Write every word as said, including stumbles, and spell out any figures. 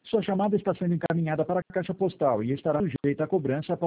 Sua chamada está sendo encaminhada para a caixa postal e estará sujeita à cobrança após